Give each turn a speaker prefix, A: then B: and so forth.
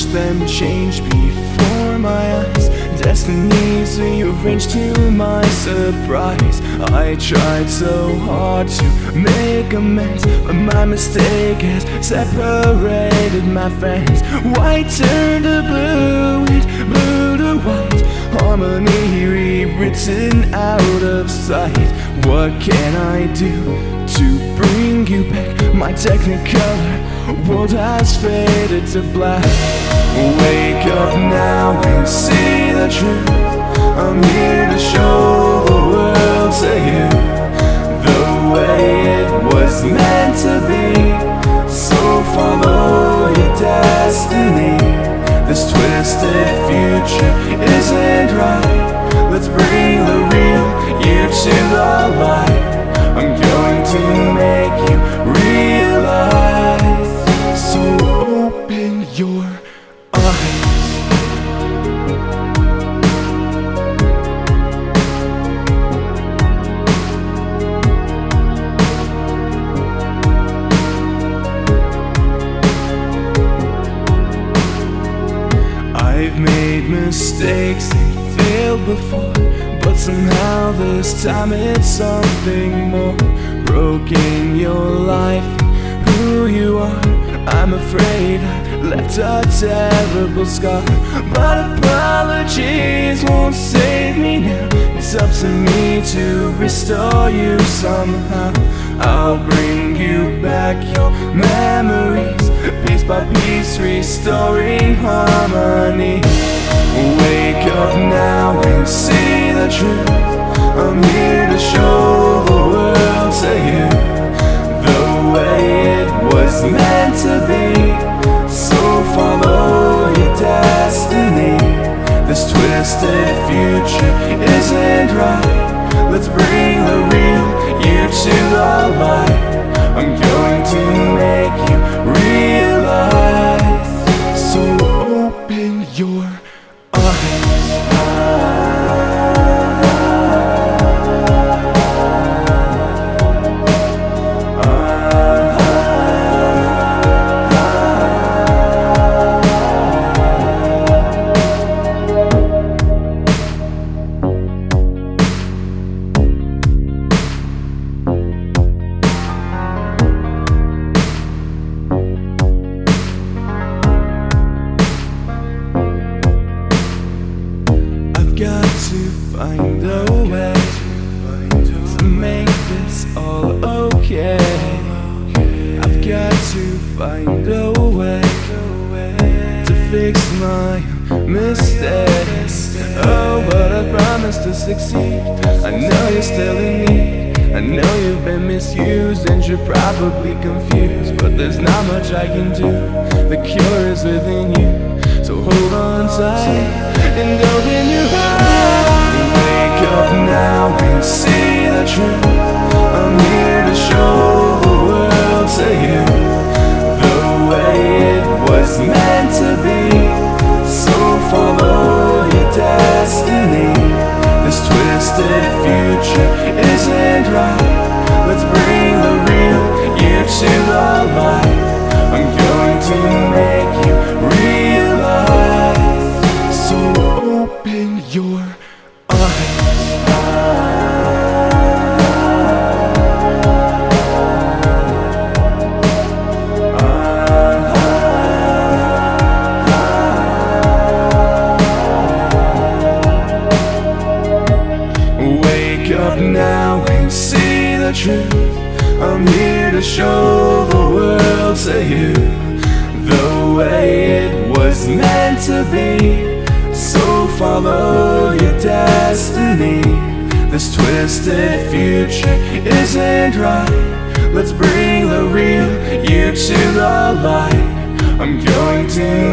A: them change before my eyes. Destinies rearranged to my surprise. I tried so hard to make amends, but my mistake has separated my friends. White turned to blue and blue to white. Harmony rewritten out of sight. What can I do to bring you back? My technicolor world has faded to black. Wake up now and see the truth. I'm here to show the world to you the way it was meant to be. So follow your destiny. This twisted future isn't right. Let's bring the real you to the light. I'm going to make you realize. So open your eyes. I've made mistakes and failed before, but somehow this time it's something more. Broken your life, who you are. I'm afraid I left a terrible scar, but apologies won't save me now. It's up to me to restore you somehow. I'll bring you back your memories, piece by piece, restoring harmony. Wake up now and see the truth. I'm here to show the world to you the way it was meant to be. So follow your destiny. This twisted future isn't right. Let's bring the real you to the light. I'm going to make you realize. So open your eyes. Got to find a way to make this all okay. I've got to find a way to fix my mistakes. Oh, but I promise to succeed. I know you're still in need. I know you've been misused and you're probably confused, but there's not much I can do. The cure is within you, so hold on tight and open your eyes. Wake up now and see the truth. I'm here to show the world to you the way it was meant to be. So follow your destiny. This twisted future isn't right. Let's bring the real you to the light. I'm going to make you realize. So open your eyes. Wake up now and see the truth. I'm here to show the world to you the way it was meant to be. So follow your destiny. This twisted future isn't right. Let's bring the real you to the light. I'm going to